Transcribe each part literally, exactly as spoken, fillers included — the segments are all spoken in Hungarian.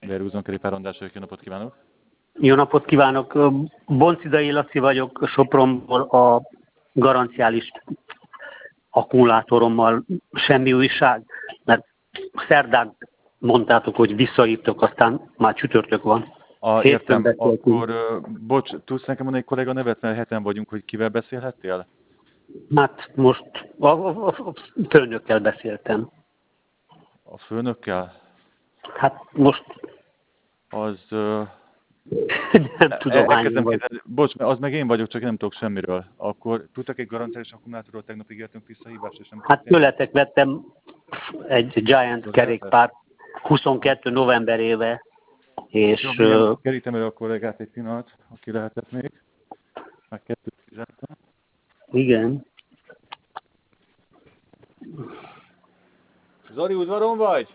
Verúzon Kerépárondás, jó napot kívánok! Jó napot kívánok! Boncidai Laci vagyok, Sopronból, a garanciális akkumulátorommal. Semmi újság? Mert szerdán mondtátok, hogy visszaírtok, aztán már csütörtök van. A, értem, akkor bocs, tudsz nekem mondani egy kolléga nevet, mert heten vagyunk, hogy kivel beszélhettél? Hát most a, a, a főnökkel beszéltem. A főnökkel? Hát most... Az... nem tudom, hány vagy. Bocs, az meg én vagyok, csak nem tudok semmiről. Akkor tudtak egy garanciális akkumulátorról, tegnap ígértünk visszahívást, és nem... Hát tőletek vettem egy Giant kerékpár huszonkettő novemberéve, és... Jó, uh, kerítem el a kollégát egy pillanat, aki lehetett még. Meg kettőt fizettem. Igen. Zari, udvaron vagy?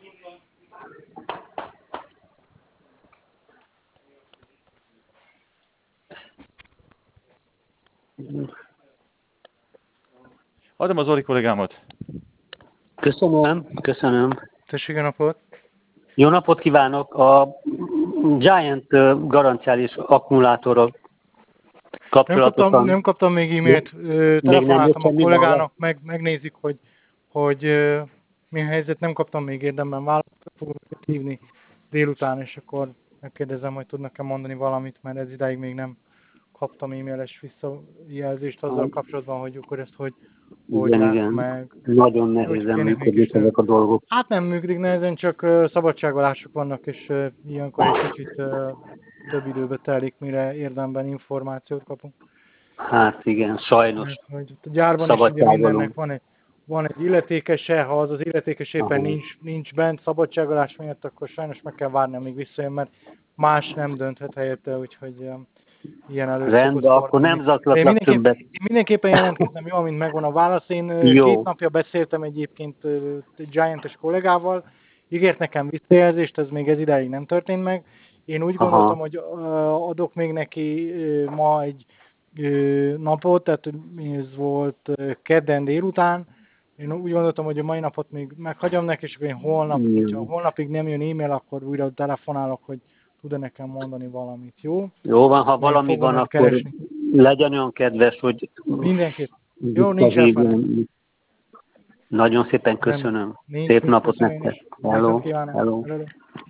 Adom az Zoli kollégámat. Köszönöm, köszönöm. Tessék, jó napot! Jó napot kívánok! A Giant garanciális akkumulátorok kapcsolatosan... Nem kaptam, nem kaptam még e-mailt, telefonáltam a kollégának, meg, megnézik, hogy, hogy uh, mi a helyzet, nem kaptam még érdemben választ, fogok hívni délután, és akkor megkérdezem, hogy tudnak-e mondani valamit, mert ez idáig még nem kaptam e-mailes visszajelzést azzal kapcsolatban, hogy akkor ezt hogy oldják meg. Nagyon nehézen működik ezek a dolgok. Hát nem működik nehezen, csak uh, szabadságolások vannak, és uh, ilyenkor egy kicsit uh, több időbe telik, mire érdemben információt kapunk. Hát igen, sajnos. Hogy a gyárban is ugye mindennek van egy, van egy illetékese, ha az az illetékes éppen nincs, nincs bent szabadságolás miatt, akkor sajnos meg kell várni, amíg visszajön, mert más nem dönthet helyette, úgyhogy um, ilyen előtt. Rendben, akkor nem zaklatlak mindenképp, többet. Én mindenképpen jelentkezem, jó, amint megvan a válasz. Én jó. két napja beszéltem egyébként egy Giant-es kollégával, ígért nekem visszajelzést, ez még ez idáig nem történt meg. Én úgy Aha. gondoltam, hogy adok még neki ma egy napot, tehát ez volt kedden délután. Én úgy gondoltam, hogy a mai napot még meghagyom neki, és akkor én holnap, ha holnapig nem jön e-mail, akkor újra telefonálok, hogy tud-e nekem mondani valamit, jó? Jó van, ha valami van, akkor keresni. Legyen olyan kedves, hogy... Mindenképp. Jó, nincs elfelejtő. Nagyon szépen köszönöm. Nincs, Szép napot nektek. Hello. Hello. Hello.